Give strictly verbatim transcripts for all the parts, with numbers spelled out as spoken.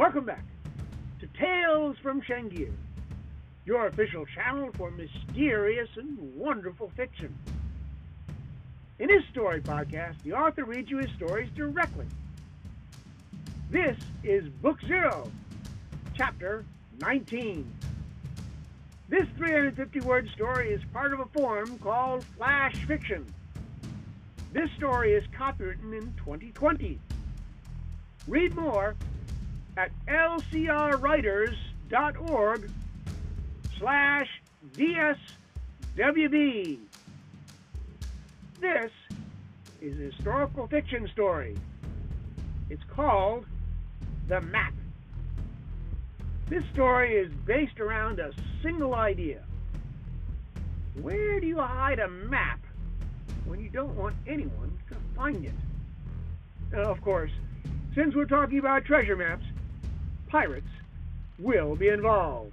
Welcome back to Tales from Shangir, your official channel for mysterious and wonderful fiction. In this story podcast, the author reads you his stories directly. This is Book Zero, Chapter nineteen. This three hundred fifty word story is part of a form called Flash Fiction. This story is copywritten in twenty twenty. Read more at lcrwriters.org slash dswb. This is a historical fiction story. It's called The Map. This story is based around a single idea. Where do you hide a map when you don't want anyone to find it? Now, of course, since we're talking about treasure maps, pirates will be involved.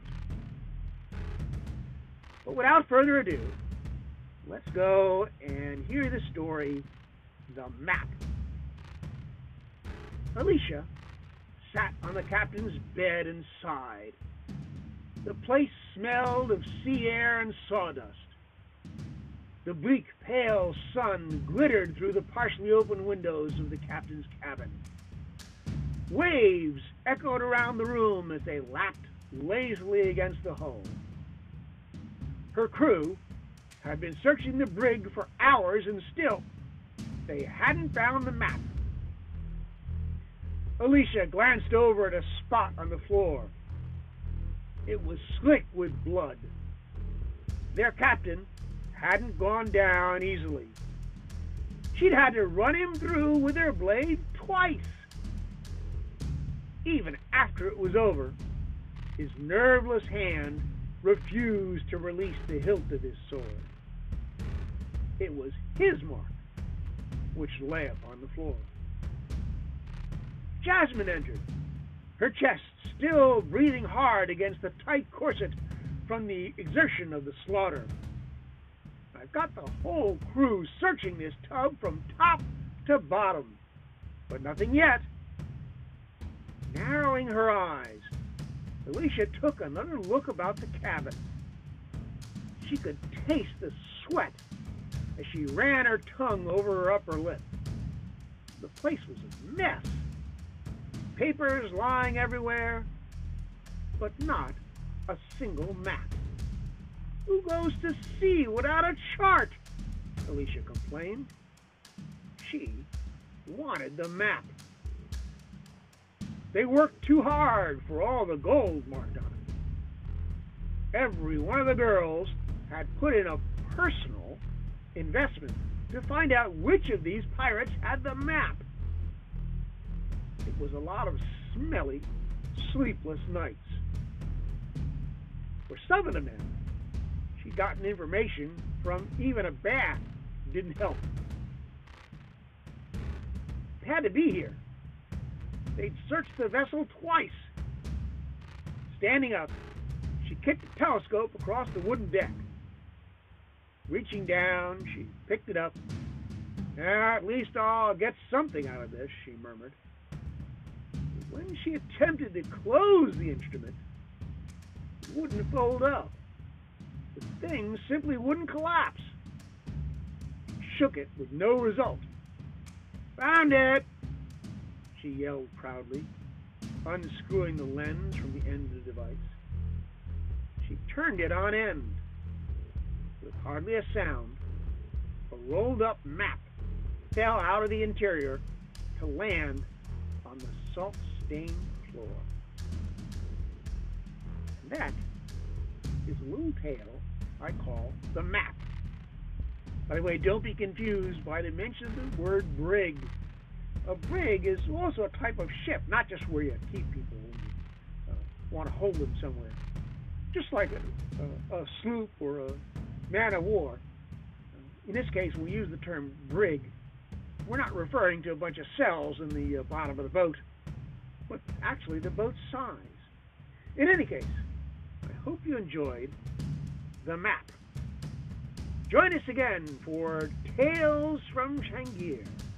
But without further ado, let's go and hear the story, The Map. Alicia sat on the captain's bed and sighed. The place smelled of sea air and sawdust. The bleak, pale sun glittered through the partially open windows of the captain's cabin. Waves echoed around the room as they lapped lazily against the hull. Her crew had been searching the brig for hours, and still they hadn't found the map. Alicia glanced over at a spot on the floor. It was slick with blood. Their captain hadn't gone down easily. She'd had to run him through with her blade twice. Even after it was over, his nerveless hand refused to release the hilt of his sword. It was his mark which lay upon the floor. Jasmine entered, her chest still breathing hard against the tight corset from the exertion of the slaughter. I've got the whole crew searching this tub from top to bottom, but nothing yet. Narrowing her eyes, Alicia took another look about the cabin. She could taste the sweat as she ran her tongue over her upper lip. The place was a mess. Papers lying everywhere, but not a single map. Who goes to sea without a chart? Alicia complained. She wanted the map. They worked too hard for all the gold marked on it. Every one of the girls had put in a personal investment to find out which of these pirates had the map. It was a lot of smelly, sleepless nights. For some of the men, she'd gotten information from even a bath didn't help. It had to be here. They'd searched the vessel twice. Standing up, she kicked the telescope across the wooden deck. Reaching down, she picked it up. "Ah, at least I'll get something out of this," she murmured. When she attempted to close the instrument, it wouldn't fold up. The thing simply wouldn't collapse. She shook it with no result. "Found it!" she yelled proudly, unscrewing the lens from the end of the device. She turned it on end. With hardly a sound, a rolled-up map fell out of the interior to land on the salt-stained floor. And that is a little tale I call The Map. By the way, don't be confused by the mention of the word brig. A brig is also a type of ship, not just where you keep people when you uh, want to hold them somewhere. Just like a, a, a sloop or a man of war. In this case, we use the term brig. We're not referring to a bunch of cells in the uh, bottom of the boat, but actually the boat's size. In any case, I hope you enjoyed The Map. Join us again for Tales from Shangir.